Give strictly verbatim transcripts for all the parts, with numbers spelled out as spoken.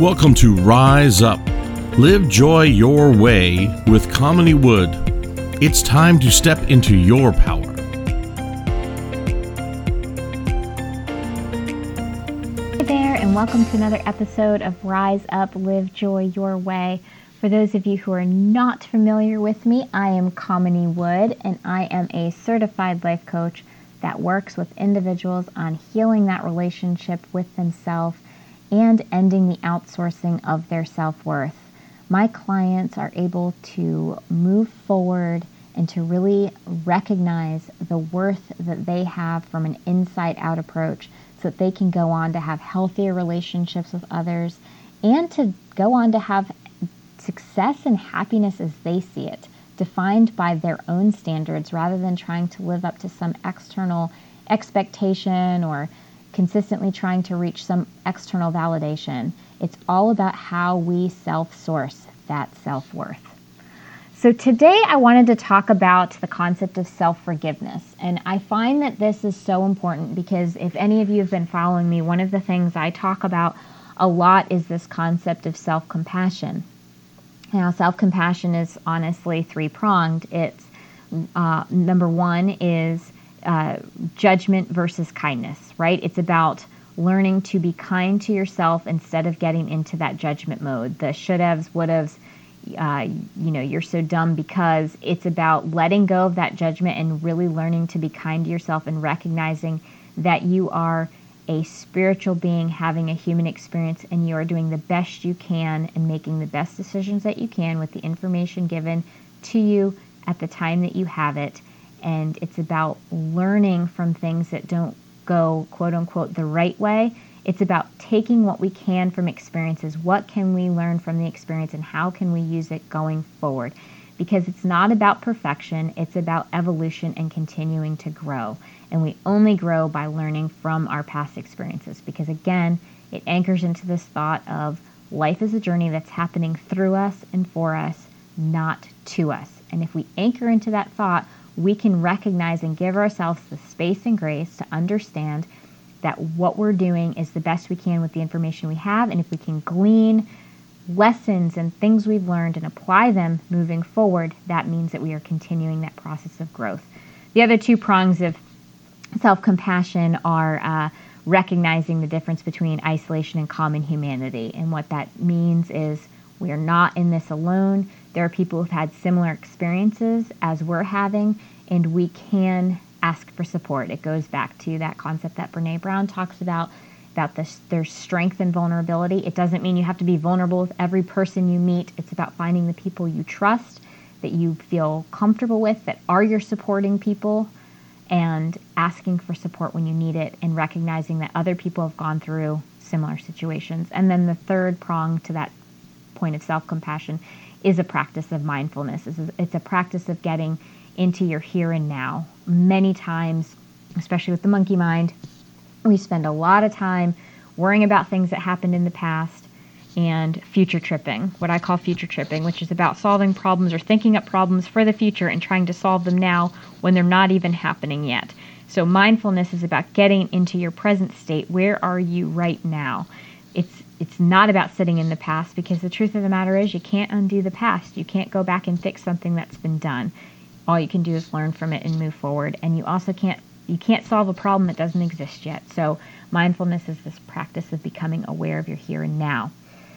Welcome to Rise Up. Live joy your way with Kamini Wood. It's time to step into your power. Hey there, and welcome to another episode of Rise Up, Live Joy Your Way. For those of you who are not familiar with me, I am Kamini Wood, and I am a certified life coach that works with individuals on healing that relationship with themselves and ending the outsourcing of their self-worth. My clients are able to move forward and to really recognize the worth that they have from an inside-out approach so that they can go on to have healthier relationships with others and to go on to have success and happiness as they see it, defined by their own standards rather than trying to live up to some external expectation or consistently trying to reach some external validation. It's all about how we self-source that self-worth. So today I wanted to talk about the concept of self-forgiveness. And I find that this is so important because if any of you have been following me, one of the things I talk about a lot is this concept of self-compassion. Now, self-compassion is honestly three-pronged. It's uh, number one is Uh, judgment versus kindness, right? It's about learning to be kind to yourself instead of getting into that judgment mode. The should-haves, would-haves, uh, you know, you're so dumb because it's about letting go of that judgment and really learning to be kind to yourself and recognizing that you are a spiritual being having a human experience and you are doing the best you can and making the best decisions that you can with the information given to you at the time that you have it. And it's about learning from things that don't go, quote unquote, the right way. It's about taking what we can from experiences. What can we learn from the experience and how can we use it going forward? Because it's not about perfection. It's about evolution and continuing to grow. And we only grow by learning from our past experiences. Because again, it anchors into this thought of life is a journey that's happening through us and for us, not to us. And if we anchor into that thought, we can recognize and give ourselves the space and grace to understand that what we're doing is the best we can with the information we have. And if we can glean lessons and things we've learned and apply them moving forward, that means that we are continuing that process of growth. The other two prongs of self-compassion are uh, recognizing the difference between isolation and common humanity. And what that means is we are not in this alone. There are people who've had similar experiences as we're having, and we can ask for support. It goes back to that concept that Brené Brown talks about, about this, there's strength and vulnerability. It doesn't mean you have to be vulnerable with every person you meet. It's about finding the people you trust, that you feel comfortable with, that are your supporting people, and asking for support when you need it, and recognizing that other people have gone through similar situations. And then the third prong to that point of self-compassion is a practice of mindfulness. It's a practice of getting into your here and now. Many times, especially with the monkey mind, we spend a lot of time worrying about things that happened in the past and future tripping, what I call future tripping, which is about solving problems or thinking up problems for the future and trying to solve them now when they're not even happening yet. So mindfulness is about getting into your present state. Where are you right now? It's It's not about sitting in the past because the truth of the matter is you can't undo the past. You can't go back and fix something that's been done. All you can do is learn from it and move forward. And you also can't you can't solve a problem that doesn't exist yet. So mindfulness is this practice of becoming aware of your here and now.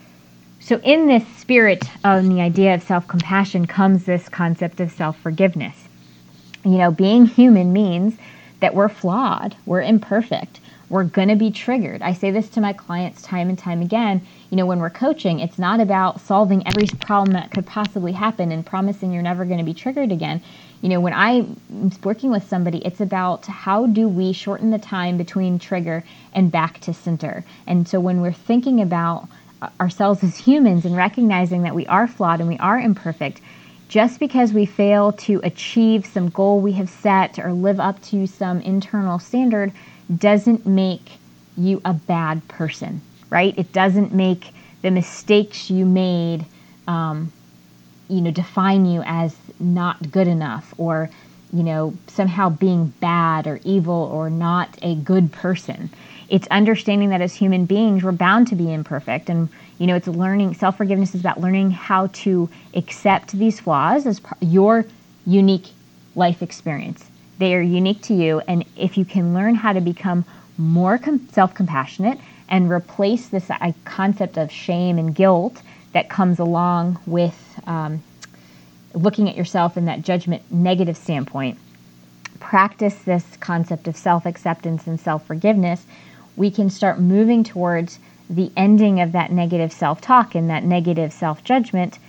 So in this spirit of the idea of self-compassion comes this concept of self-forgiveness. You know, being human means that we're flawed, we're imperfect. We're going to be triggered. I say this to my clients time and time again. You know, when we're coaching, it's not about solving every problem that could possibly happen and promising you're never going to be triggered again. You know, when I'm working with somebody, it's about how do we shorten the time between trigger and back to center. And so when we're thinking about ourselves as humans and recognizing that we are flawed and we are imperfect, just because we fail to achieve some goal we have set or live up to some internal standard doesn't make you a bad person, right? It doesn't make the mistakes you made, um, you know, define you as not good enough or you know, somehow being bad or evil or not a good person. It's understanding that as human beings, we're bound to be imperfect. And, you know, it's learning, self-forgiveness is about learning how to accept these flaws as part, your unique life experience. They are unique to you. And if you can learn how to become more com- self-compassionate and replace this uh, concept of shame and guilt that comes along with um, looking at yourself in that judgment negative standpoint, practice this concept of self-acceptance and self-forgiveness, we can start moving towards the ending of that negative self-talk and that negative self-judgment.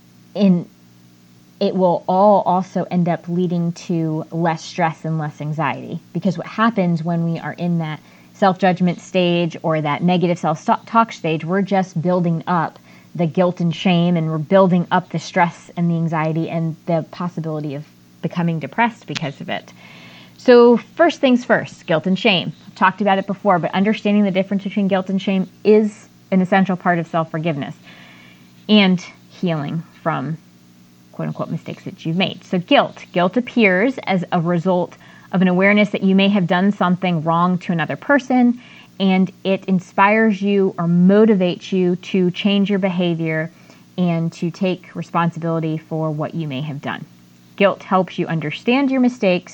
In it will all also end up leading to less stress and less anxiety. Because what happens when we are in that self-judgment stage or that negative self-talk stage, we're just building up the guilt and shame, and we're building up the stress and the anxiety and the possibility of becoming depressed because of it. So first things first, guilt and shame. I've talked about it before, but understanding the difference between guilt and shame is an essential part of self-forgiveness and healing from quote-unquote mistakes that you've made. So guilt. Guilt appears as a result of an awareness that you may have done something wrong to another person, and it inspires you or motivates you to change your behavior and to take responsibility for what you may have done. Guilt helps you understand your mistakes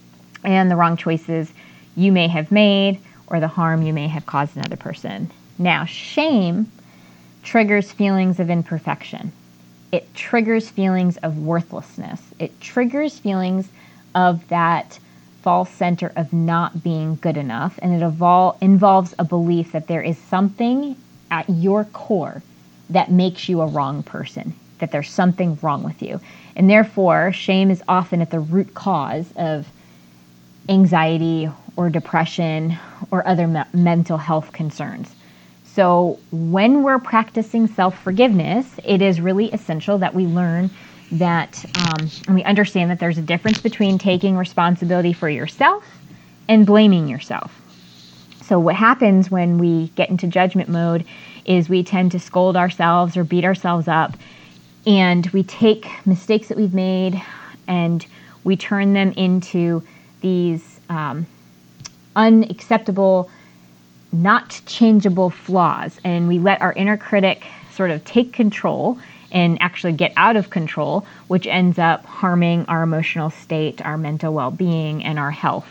and the wrong choices you may have made or the harm you may have caused another person. Now, shame triggers feelings of imperfection. It triggers feelings of worthlessness. It triggers feelings of that false center of not being good enough, and it evol- involves a belief that there is something at your core that makes you a wrong person, that there's something wrong with you. And therefore, shame is often at the root cause of anxiety or depression or other me- mental health concerns. So when we're practicing self-forgiveness, it is really essential that we learn that, um, and we understand that there's a difference between taking responsibility for yourself and blaming yourself. So what happens when we get into judgment mode is we tend to scold ourselves or beat ourselves up, and we take mistakes that we've made and we turn them into these um, unacceptable, not changeable flaws, and we let our inner critic sort of take control and actually get out of control, which ends up harming our emotional state, our mental well-being, and our health.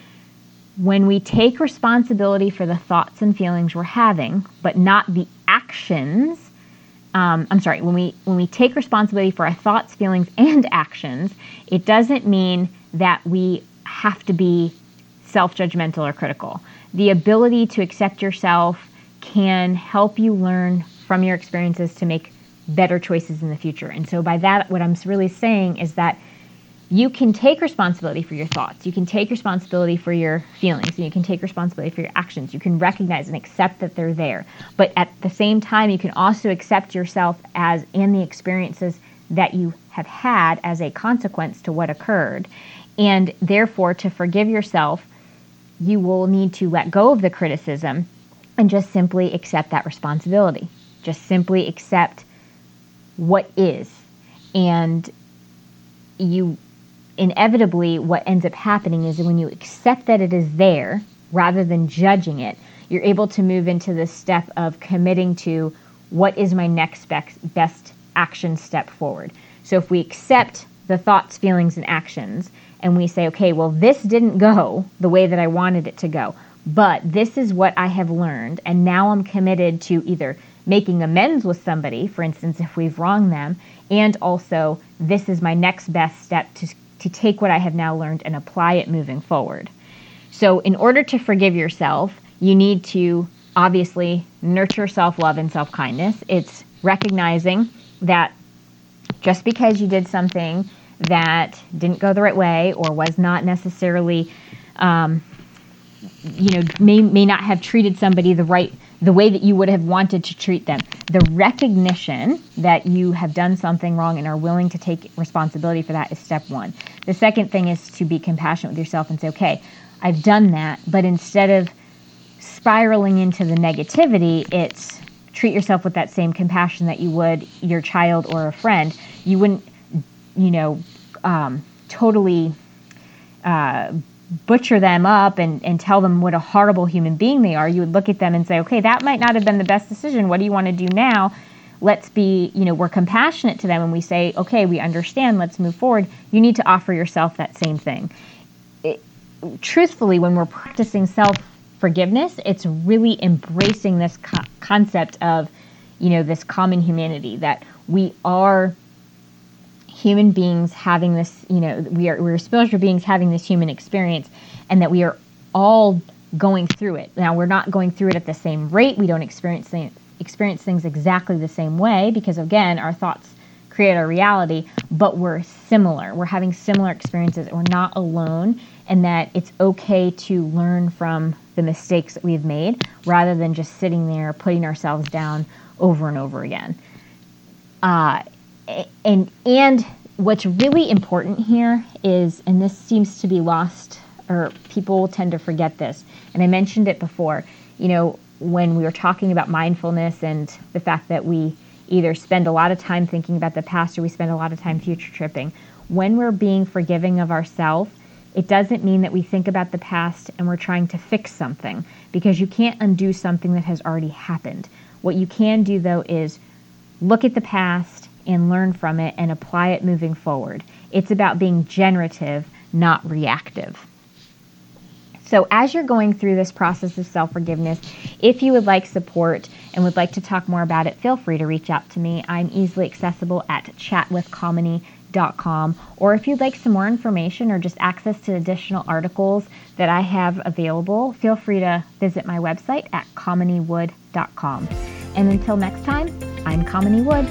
When we take responsibility for the thoughts and feelings we're having, but not the actions, um, I'm sorry, when we when we take responsibility for our thoughts, feelings, and actions, it doesn't mean that we have to be self-judgmental or critical. The ability to accept yourself can help you learn from your experiences to make better choices in the future. And so by that, what I'm really saying is that you can take responsibility for your thoughts. You can take responsibility for your feelings, and you can take responsibility for your actions. You can recognize and accept that they're there. But at the same time, you can also accept yourself as and the experiences that you have had as a consequence to what occurred. And therefore, to forgive yourself, you will need to let go of the criticism and just simply accept that responsibility. Just simply accept what is. And you inevitably, what ends up happening is that when you accept that it is there, rather than judging it, you're able to move into the step of committing to what is my next best action step forward. So if we accept the thoughts, feelings, and actions, and we say, okay, well, this didn't go the way that I wanted it to go, but this is what I have learned, and now I'm committed to either making amends with somebody, for instance, if we've wronged them, and also this is my next best step to, to take what I have now learned and apply it moving forward. So in order to forgive yourself, you need to obviously nurture self-love and self-kindness. It's recognizing that just because you did something that didn't go the right way or was not necessarily, um, you know, may may not have treated somebody the right, the way that you would have wanted to treat them. The recognition that you have done something wrong and are willing to take responsibility for that is step one. The second thing is to be compassionate with yourself and say, okay, I've done that, but instead of spiraling into the negativity, it's treat yourself with that same compassion that you would your child or a friend. You wouldn't, you know, um, totally uh, butcher them up and, and tell them what a horrible human being they are. You would look at them and say, okay, that might not have been the best decision. What do you want to do now? Let's be, you know, we're compassionate to them and we say, okay, we understand, let's move forward. You need to offer yourself that same thing. It, truthfully, when we're practicing self-forgiveness, it's really embracing this co- concept of, you know, this common humanity, that we are human beings having this, you know, we are we're spiritual beings having this human experience, and that we are all going through it. Now, we're not going through it at the same rate. We don't experience things, experience things exactly the same way, because again, our thoughts create our reality, but we're similar. We're having similar experiences. We're not alone, and that it's okay to learn from the mistakes that we've made rather than just sitting there putting ourselves down over and over again. Uh, and and what's really important here is, and this seems to be lost, or people tend to forget this, and I mentioned it before, you know, when we were talking about mindfulness and the fact that we either spend a lot of time thinking about the past or we spend a lot of time future tripping. When we're being forgiving of ourselves, it doesn't mean that we think about the past and we're trying to fix something, because you can't undo something that has already happened. What you can do, though, is look at the past and learn from it and apply it moving forward. It's about being generative, not reactive. So as you're going through this process of self-forgiveness, if you would like support and would like to talk more about it, feel free to reach out to me. I'm easily accessible at chat with comedy dot com. Or if you'd like some more information or just access to additional articles that I have available, feel free to visit my website at comedy wood dot com. And until next time, I'm Comedy Wood.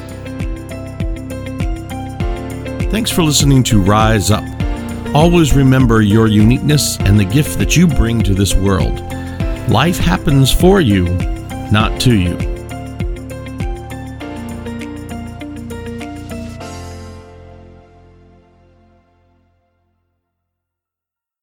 Thanks for listening to Rise Up. Always remember your uniqueness and the gift that you bring to this world. Life happens for you, not to you.